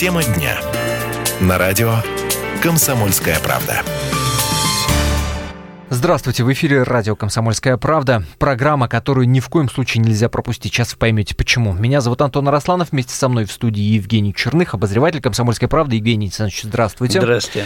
Тема дня. На радио «Комсомольская правда». Здравствуйте, в эфире радио «Комсомольская правда». Программа, которую ни в коем случае нельзя пропустить. Сейчас вы поймете, почему. Меня зовут Антон Арасланов. Вместе со мной в студии Евгений Черных, обозреватель «Комсомольской правды». Евгений Александрович, здравствуйте. Здравствуйте.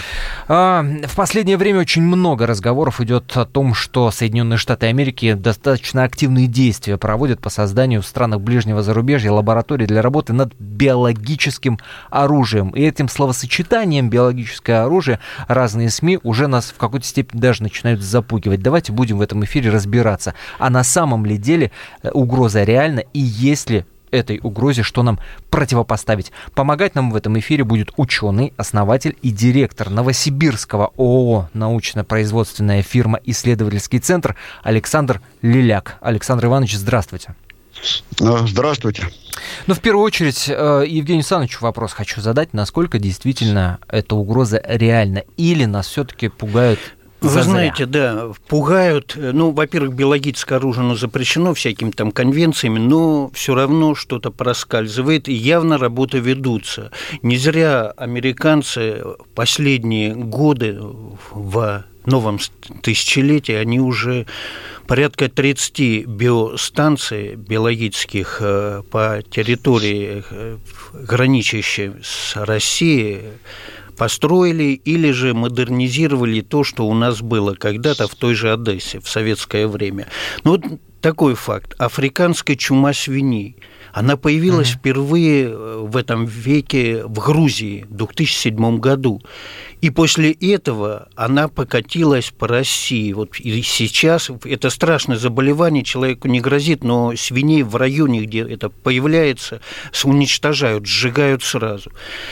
В последнее время очень много разговоров идет о том, что Соединенные Штаты Америки достаточно активные действия проводят по созданию в странах ближнего зарубежья лабораторий для работы над биологическим оружием. И этим словосочетанием «биологическое оружие» разные СМИ уже нас в какой-то степени даже начинают запугивать. Давайте будем в этом эфире разбираться. А на самом ли деле угроза реальна, и есть ли этой угрозе что нам противопоставить? Помогать нам в этом эфире будет ученый, основатель и директор Новосибирского ООО «Научно-производственная фирма Исследовательский центр» Александр Лиляк. Александр Иванович, здравствуйте. Здравствуйте. Ну, в первую очередь, Евгению Александровичу вопрос хочу задать. Насколько действительно эта угроза реальна? Или нас все-таки пугают? Вы знаете, да, пугают. Ну, во-первых, биологическое оружие запрещено всякими там конвенциями, но все равно что-то проскальзывает, и явно работы ведутся. Не зря американцы последние годы в новом тысячелетии, они уже порядка 30 биостанций биологических по территории, граничащей с Россией, построили или же модернизировали то, что у нас было когда-то в той же Одессе в советское время. Ну, вот такой факт. Африканская чума свиней. Она появилась впервые в этом веке в Грузии в 2007 году. И после этого она покатилась по России. Вот и сейчас это страшное заболевание, человеку не грозит, но свиней в районе, где это появляется, уничтожают, сжигают сразу.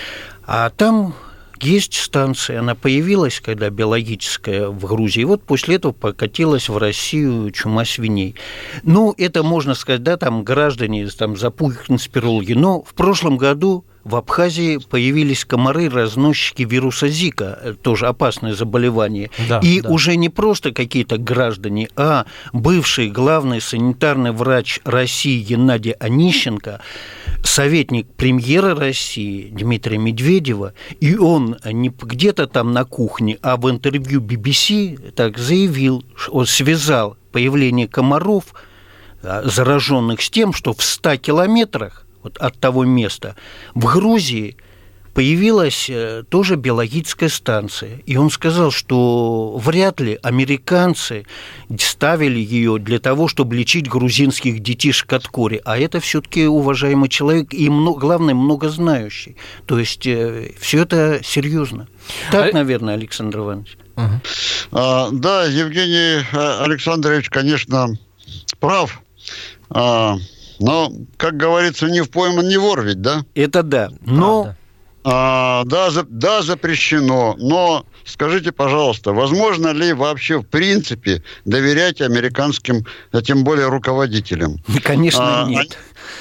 А там есть станция, она появилась, когда биологическая в Грузии, и вот после этого покатилась в Россию чума свиней. Ну, это можно сказать, да, там граждане там запугивают конспирологи, но в прошлом году в Абхазии появились комары-разносчики вируса Зика, тоже опасное заболевание. Да, и да. Уже не просто какие-то граждане, а бывший главный санитарный врач России Геннадий Онищенко, советник премьера России Дмитрия Медведева, и он не где-то там на кухне, а в интервью BBC так заявил, он связал появление комаров, зараженных, с тем, что в 100 километрах вот от того места в Грузии появилась тоже биологическая станция. И он сказал, что вряд ли американцы ставили ее для того, чтобы лечить грузинских детишек от кори. А это все-таки уважаемый человек и, главное, многознающий. То есть все это серьезно. Так, наверное, Александр Иванович. Да, Евгений Александрович, конечно, прав. Но, как говорится, не в пойман, не вор ведь, да? Это да. Но... Да, запрещено. Но скажите, пожалуйста, возможно ли вообще в принципе доверять американским, а тем более руководителям? Конечно, нет.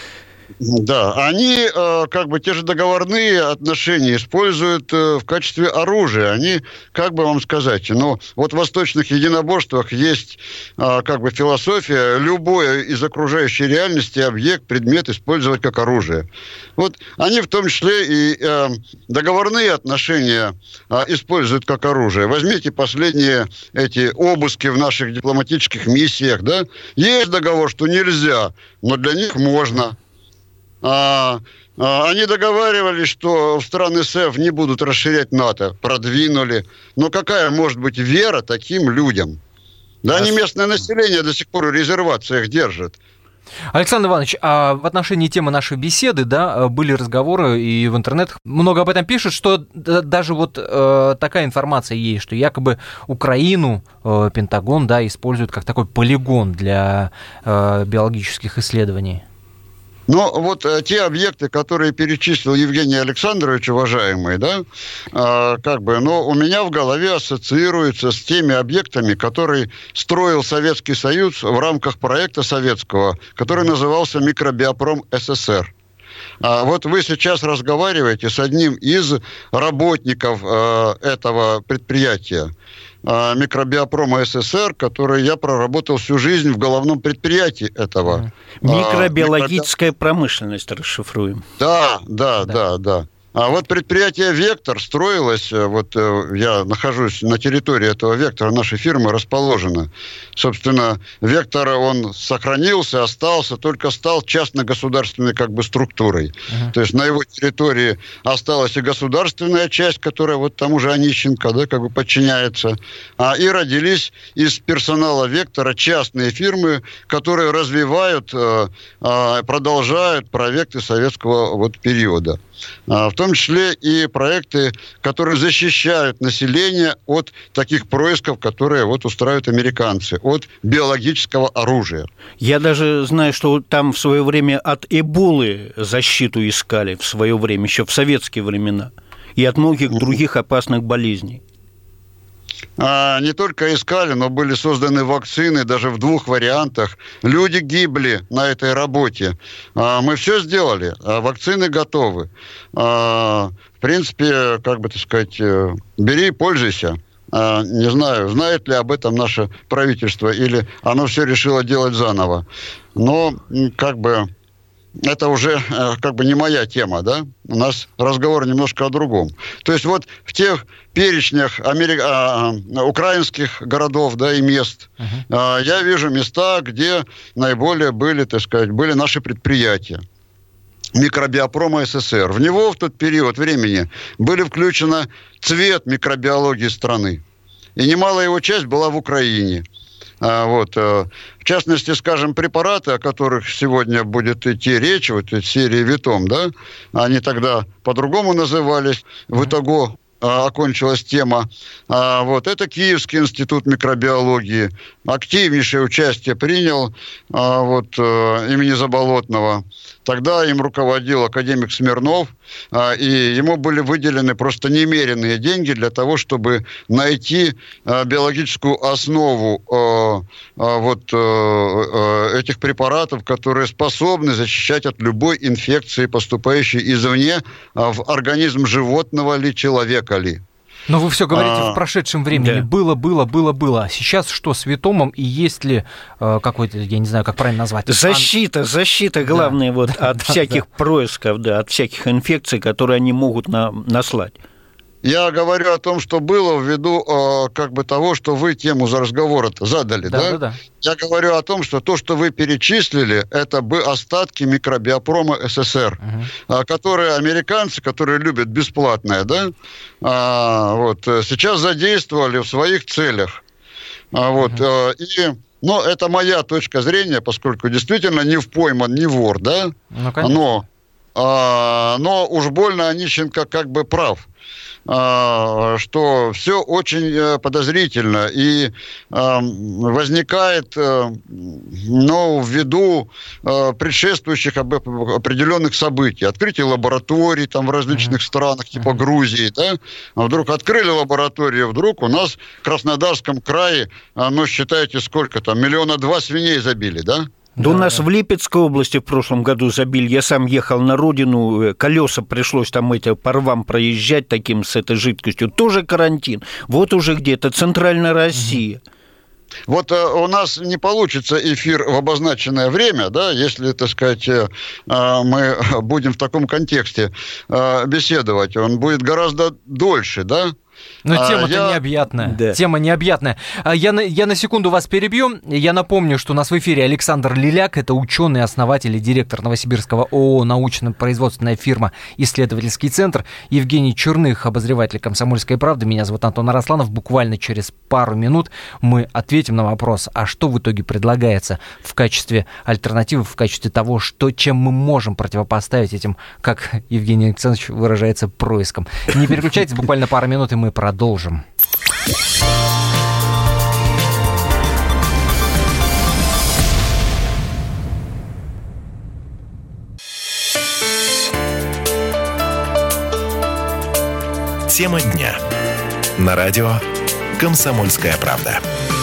Да, они как бы те же договорные отношения используют в качестве оружия. Они, как бы вам сказать, ну, вот в восточных единоборствах есть как бы философия любое из окружающей реальности объект, предмет использовать как оружие. Вот они в том числе и договорные отношения используют как оружие. Возьмите последние эти обыски в наших дипломатических миссиях, да? Есть договор, что нельзя, но для них можно. Они договаривались, что страны СЭФ не будут расширять НАТО, продвинули. Но какая может быть вера таким людям? Да они местное население до сих пор в резервациях держат. Александр Иванович, а в отношении темы нашей беседы, да, были разговоры, и в интернетах много об этом пишут, что даже вот такая информация есть, что якобы Украину Пентагон, да, использует как такой полигон для биологических исследований. Но вот те объекты, которые перечислил Евгений Александрович, уважаемый, да, как бы, но у меня в голове ассоциируются с теми объектами, которые строил Советский Союз в рамках проекта советского, который назывался «Микробиопром СССР». Вот вы сейчас разговариваете с одним из работников этого предприятия. Микробиопрома СССР, который я проработал всю жизнь в головном предприятии этого. Микробиологическая промышленность, расшифруем. Да. А вот предприятие «Вектор» строилось, вот я нахожусь на территории этого «Вектора», нашей фирмы расположена. Собственно, «Вектор», он сохранился, остался, только стал частно-государственной как бы структурой. То есть на его территории осталась и государственная часть, которая вот тому же Онищенко, да, как бы подчиняется. И родились из персонала «Вектора» частные фирмы, которые развивают, продолжают проекты советского вот периода. В том числе и проекты, которые защищают население от таких происков, которые вот устраивают американцы, от биологического оружия. Я даже знаю, что там в свое время от Эболы защиту искали в свое время, еще в советские времена, и от многих других опасных болезней. Не только искали, но были созданы вакцины даже в 2 вариантах. Люди гибли на этой работе. Мы все сделали, вакцины готовы. В принципе, как бы так сказать, бери и пользуйся. Не знаю, знает ли об этом наше правительство, или оно все решило делать заново. Но как бы это уже как бы не моя тема, да? У нас разговор немножко о другом. То есть вот в тех перечнях украинских городов, да, и мест, я вижу места, где наиболее были, так сказать, были наши предприятия. Микробиопрома СССР. В него в тот период времени были включены цвет микробиологии страны. И немалая его часть была в Украине. Вот. В частности, скажем, препараты, о которых сегодня будет идти речь, вот эти серии Витом, да, они тогда по-другому назывались, в итоге окончилась тема. Вот. Это Киевский институт микробиологии. Активнейшее участие принял вот, имени Заболотного. Тогда им руководил академик Смирнов, и ему были выделены просто немеренные деньги для того, чтобы найти биологическую основу вот этих препаратов, которые способны защищать от любой инфекции, поступающей извне, в организм животного ли, человека ли. Но вы все говорите в прошедшем времени. Да. Было. Сейчас что с Витомом, и есть ли какой-то, я не знаю, как правильно назвать? Защита, главное, да. Вот от всяких происков, да, от всяких инфекций, которые они могут наслать. Я говорю о том, что было ввиду как бы того, что вы тему за разговор-то задали, да? Я говорю о том, что то, что вы перечислили, это бы остатки микробиопрома СССР, которые американцы, которые любят бесплатное, да, вот, сейчас задействовали в своих целях. Вот, но это моя точка зрения, поскольку действительно не впойман, не вор, да? Ну, но уж больно Онищенко как бы прав, что все очень подозрительно и возникает, ввиду предшествующих определенных событий. Открытие лабораторий там в различных странах, типа Грузии, да? Вдруг открыли лабораторию, вдруг у нас в Краснодарском крае, считайте, сколько там, 1,2 миллиона свиней забили, да? Да у нас в Липецкой области в прошлом году забили. Я сам ехал на родину, колеса пришлось там по рвам проезжать таким с этой жидкостью. Тоже карантин. Вот уже где-то Центральная Россия. Вот у нас не получится эфир в обозначенное время, да, если, так сказать, мы будем в таком контексте беседовать. Он будет гораздо дольше, да? Но тема-то необъятная. Да. Тема необъятная. Я на секунду вас перебью. Я напомню, что у нас в эфире Александр Лиляк. Это ученый, основатель и директор Новосибирского ООО «Научно-производственная фирма «Исследовательский центр». Евгений Черных, обозреватель «Комсомольской правды». Меня зовут Антон Арасланов. Буквально через пару минут мы ответим на вопрос, а что в итоге предлагается в качестве альтернативы, в качестве того, чем мы можем противопоставить этим, как Евгений Александрович выражается, проискам. Не переключайтесь, буквально пару минут, и мы продолжим. Тема дня. На радио «Комсомольская правда».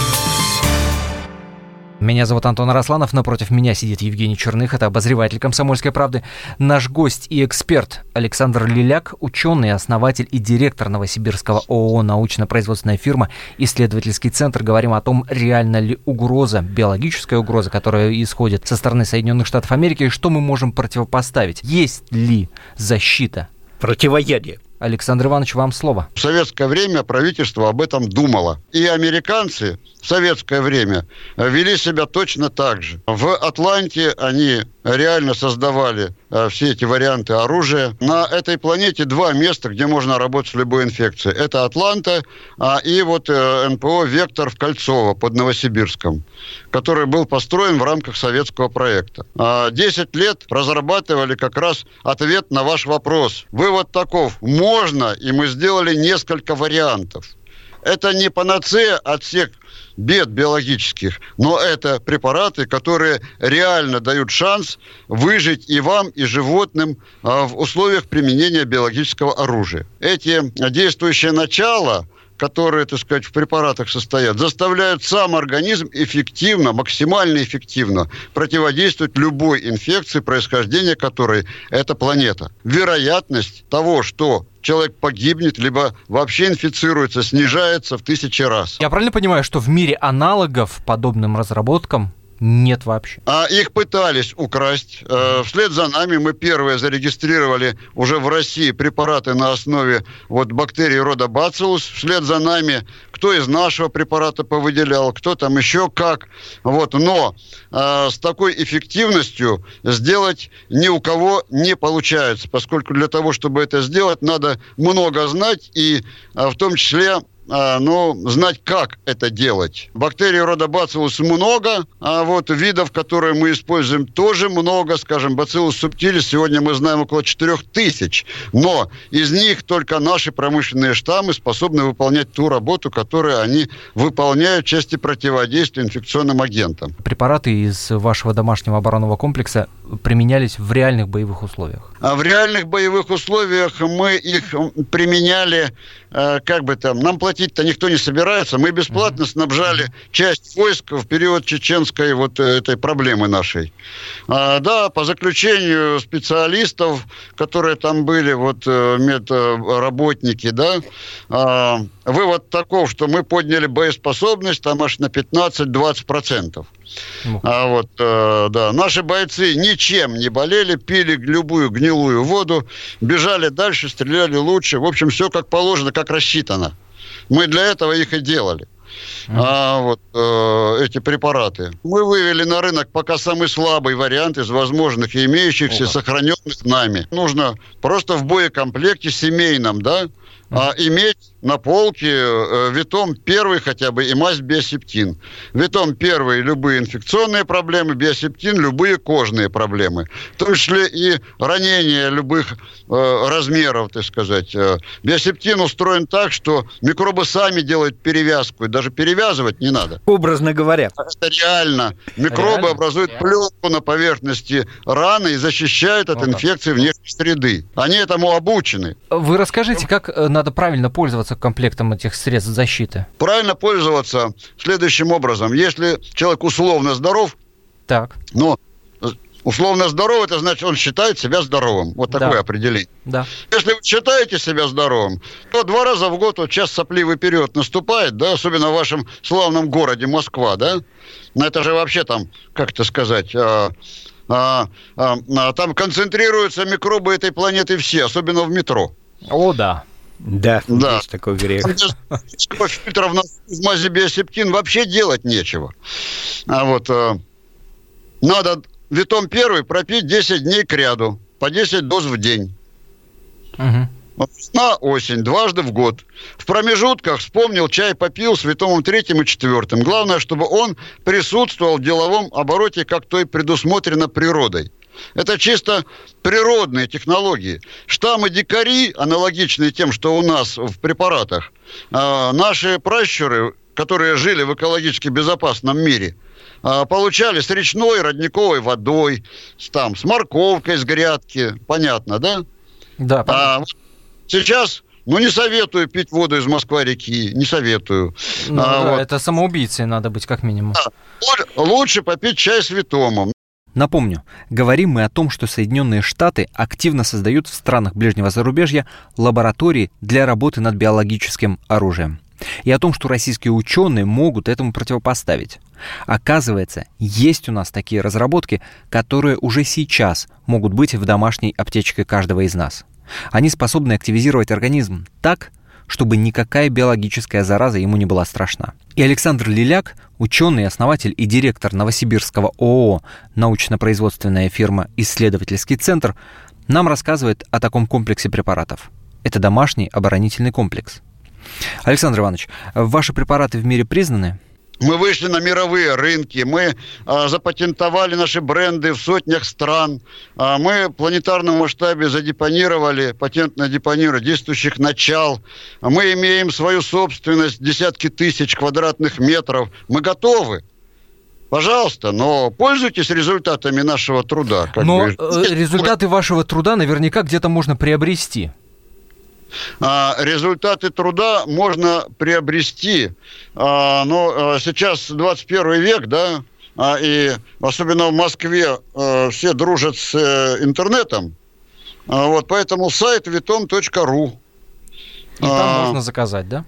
Меня зовут Антон Арасланов, напротив меня сидит Евгений Черных, это обозреватель «Комсомольской правды». Наш гость и эксперт Александр Лиляк, ученый, основатель и директор Новосибирского ООО «Научно-производственная фирма «Исследовательский центр». Говорим о том, реально ли угроза, биологическая угроза, которая исходит со стороны Соединенных Штатов Америки, и что мы можем противопоставить. Есть ли защита противоядие. Александр Иванович, вам слово. В советское время правительство об этом думало. И американцы в советское время вели себя точно так же. В Атланте они реально создавали все эти варианты оружия. На этой планете 2 места, где можно работать с любой инфекцией. Это Атланта и вот НПО «Вектор» в Кольцово под Новосибирском, который был построен в рамках советского проекта. 10 лет разрабатывали как раз ответ на ваш вопрос. Вывод таков: можно, и мы сделали несколько вариантов. Это не панацея от всех бед биологических, но это препараты, которые реально дают шанс выжить и вам, и животным в условиях применения биологического оружия. Эти действующие начала, которые, так сказать, в препаратах состоят, заставляют сам организм эффективно, максимально эффективно противодействовать любой инфекции, происхождение которой это планета. Вероятность того, что человек погибнет, либо вообще инфицируется, снижается в 1000 раз. Я правильно понимаю, что в мире аналогов подобным разработкам нет вообще? Их пытались украсть. Вслед за нами мы первые зарегистрировали уже в России препараты на основе бактерий рода Bacillus. Вслед за нами кто из нашего препарата повыделял, кто там еще как. Но с такой эффективностью сделать ни у кого не получается, поскольку для того, чтобы это сделать, надо много знать и в том числе знать, как это делать. Бактерий рода Bacillus много, видов, которые мы используем, тоже много. Скажем, Bacillus subtilis сегодня мы знаем около 4000. Но из них только наши промышленные штаммы способны выполнять ту работу, которую они выполняют в части противодействия инфекционным агентам. Препараты из вашего домашнего оборонного комплекса применялись в реальных боевых условиях? В реальных боевых условиях мы их применяли, нам платить-то никто не собирается. Мы бесплатно снабжали часть войск в период чеченской этой проблемы нашей. По заключению специалистов, которые там были, медработники, вывод таков, что мы подняли боеспособность там аж на 15-20%. Наши бойцы ничем не болели, пили любую гнилую воду, бежали дальше, стреляли лучше. В общем, все как положено, как рассчитано. Мы для этого их и делали. Эти препараты. Мы вывели на рынок пока самый слабый вариант из возможных и имеющихся, сохраненных нами. Нужно просто в боекомплекте семейном, иметь на полке Витом 1 хотя бы и мазь биосептин. Витом 1 любые инфекционные проблемы, биосептин любые кожные проблемы. В том числе и ранения любых размеров, так сказать. Биосептин устроен так, что микробы сами делают перевязку, и даже перевязывать не надо. Образно говоря. Это реально. Микробы образуют пленку на поверхности раны и защищают от инфекции внешней среды. Они этому обучены. Вы расскажите, как надо правильно пользоваться комплектом этих средств защиты? Правильно пользоваться следующим образом. Если человек условно здоров, условно здоров, это значит, он считает себя здоровым. Такое определение. Да. Если вы считаете себя здоровым, то 2 раза в год, сейчас сопливый период наступает, особенно в вашем славном городе Москва, это же вообще там, как это сказать, там концентрируются микробы этой планеты все, особенно в метро. Да, есть такой грех. Фильтров в мазе биосептин вообще делать нечего. Надо Витом 1 пропить 10 дней кряду, по 10 доз в день. На осень, 2 раза в год. В промежутках вспомнил, чай попил с Витомом 3 и 4. Главное, чтобы он присутствовал в деловом обороте, как то и предусмотрено природой. Это чисто природные технологии. Штаммы дикари, аналогичные тем, что у нас в препаратах, наши пращуры, которые жили в экологически безопасном мире, получали с речной, родниковой водой, с морковкой с грядки. Понятно, да? Да, понятно. Сейчас, не советую пить воду из Москва-реки, не советую. Это самоубийцей надо быть как минимум. Лучше попить чай с Витомом. Напомню, говорим мы о том, что Соединенные Штаты активно создают в странах ближнего зарубежья лаборатории для работы над биологическим оружием. И о том, что российские ученые могут этому противопоставить. Оказывается, есть у нас такие разработки, которые уже сейчас могут быть в домашней аптечке каждого из нас. Они способны активизировать организм так, чтобы никакая биологическая зараза ему не была страшна. И Александр Лиляк, ученый, основатель и директор Новосибирского ООО «Научно-производственная фирма «Исследовательский центр», нам рассказывает о таком комплексе препаратов. Это домашний оборонительный комплекс. Александр Иванович, ваши препараты в мире признаны? Мы вышли на мировые рынки, мы запатентовали наши бренды в сотнях стран, мы в планетарном масштабе задепонировали, патентное депонирование действующих начал, мы имеем свою собственность, десятки тысяч квадратных метров, мы готовы. Пожалуйста, но пользуйтесь результатами нашего труда. Но результаты вашего труда наверняка где-то можно приобрести. Результаты труда можно приобрести, но сейчас 21 век, да, и особенно в Москве все дружат с интернетом, вот, поэтому сайт vitom.ru. И там можно заказать, да?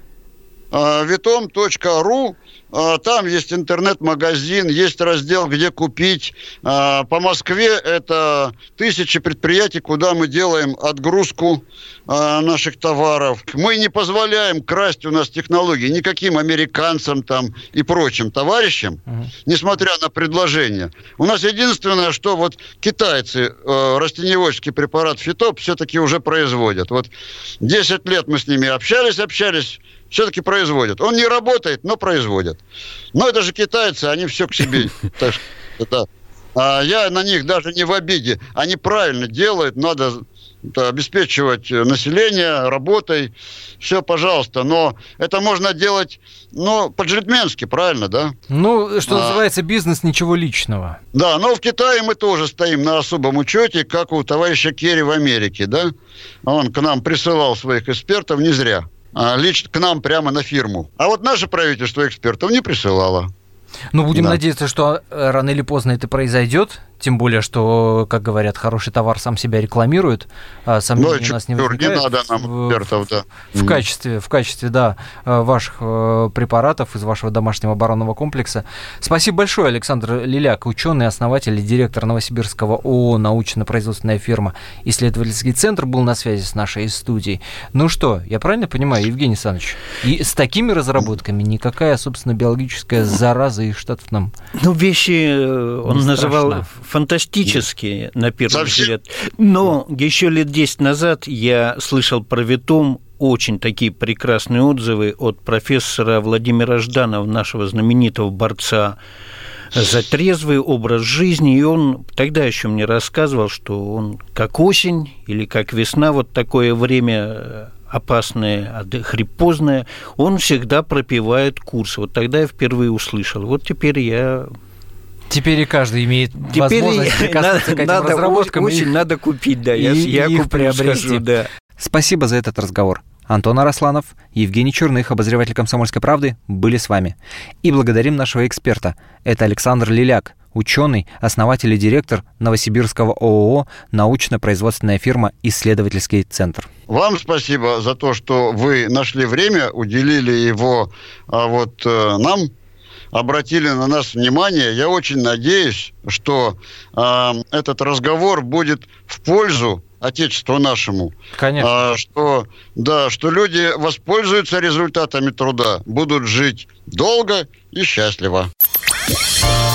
vitom.ru. Там есть интернет-магазин, есть раздел, где купить. По Москве это тысячи предприятий, куда мы делаем отгрузку наших товаров. Мы не позволяем красть у нас технологии никаким американцам там и прочим товарищам, несмотря на предложения. У нас единственное, что вот китайцы растениеводческий препарат Фитоп все-таки уже производят. Вот 10 лет мы с ними общались, все-таки производят. Он не работает, но производят. Но это же китайцы, они все к себе. Так что, да. Я на них даже не в обиде. Они правильно делают, надо обеспечивать население работой. Все, пожалуйста. Но это можно делать, по-джентльменски, правильно, да? Ну, что называется, бизнес, ничего личного. Да, но в Китае мы тоже стоим на особом учете, как у товарища Керри в Америке, да? Он к нам присылал своих экспертов не зря. Лично к нам прямо на фирму. А вот наше правительство экспертов не присылало. Ну, будем надеяться, что рано или поздно это произойдет. Тем более, что, как говорят, хороший товар сам себя рекламирует. Сомнений у нас не возникает. Не надо нам экспертов, да. В качестве, да, ваших препаратов из вашего домашнего оборонного комплекса. Спасибо большое, Александр Лиляк, ученый, основатель и директор Новосибирского ООО «Научно-производственная фирма «Исследовательский центр» был на связи с нашей студией. Ну что, я правильно понимаю, Евгений Александрович, и с такими разработками никакая, собственно, биологическая зараза из Штатов нам вещи он называл фантастические, на первый взгляд. Но еще лет 10 назад я слышал про Витом очень такие прекрасные отзывы от профессора Владимира Жданова, нашего знаменитого борца за трезвый образ жизни. И он тогда еще мне рассказывал, что он как осень или как весна, вот такое время опасное, хрипозное, он всегда пропивает курс. Вот тогда я впервые услышал. Вот теперь и каждый имеет возможность прикоснуться к этим разработкам. Очень надо купить, да. Я их приобрести. Да. Спасибо за этот разговор. Антон Арасланов, Евгений Черных, обозреватель «Комсомольской правды», были с вами. И благодарим нашего эксперта. Это Александр Лиляк, ученый, основатель и директор Новосибирского ООО «Научно-производственная фирма «Исследовательский центр». Вам спасибо за то, что вы нашли время, уделили его нам, обратили на нас внимание. Я очень надеюсь, что этот разговор будет в пользу Отечеству нашему. Конечно. Что люди воспользуются результатами труда, будут жить долго и счастливо.